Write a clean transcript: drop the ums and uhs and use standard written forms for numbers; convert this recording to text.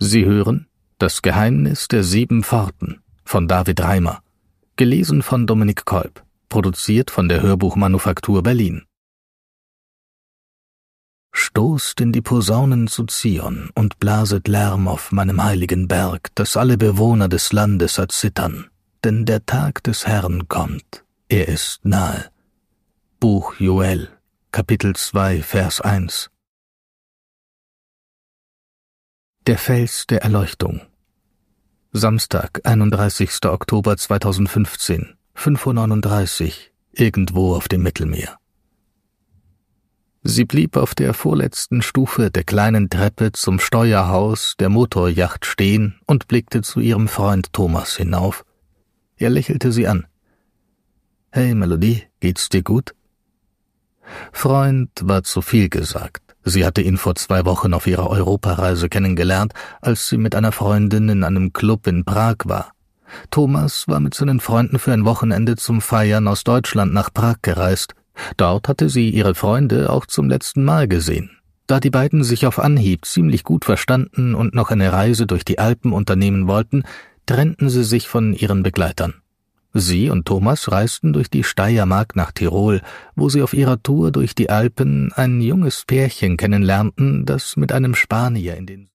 Sie hören Das Geheimnis der 7 Pforten von David Reimer, gelesen von Dominik Kolb, produziert von der Hörbuchmanufaktur Berlin. Stoßt in die Posaunen zu Zion und blaset Lärm auf meinem heiligen Berg, dass alle Bewohner des Landes erzittern, denn der Tag des Herrn kommt, er ist nahe. Buch Joel, Kapitel 2, Vers 1. Der Fels der Erleuchtung. Samstag, 31. Oktober 2015, 5:39 Uhr, irgendwo auf dem Mittelmeer. Sie blieb auf der vorletzten Stufe der kleinen Treppe zum Steuerhaus der Motoryacht stehen und blickte zu ihrem Freund Thomas hinauf. Er lächelte sie an. »Hey Melody, geht's dir gut?« Freund war zu viel gesagt. Sie hatte ihn vor 2 Wochen auf ihrer Europareise kennengelernt, als sie mit einer Freundin in einem Club in Prag war. Thomas war mit seinen Freunden für ein Wochenende zum Feiern aus Deutschland nach Prag gereist. Dort hatte sie ihre Freunde auch zum letzten Mal gesehen. Da die beiden sich auf Anhieb ziemlich gut verstanden und noch eine Reise durch die Alpen unternehmen wollten, trennten sie sich von ihren Begleitern. Sie und Thomas reisten durch die Steiermark nach Tirol, wo sie auf ihrer Tour durch die Alpen ein junges Pärchen kennenlernten, das mit einem Spanier in den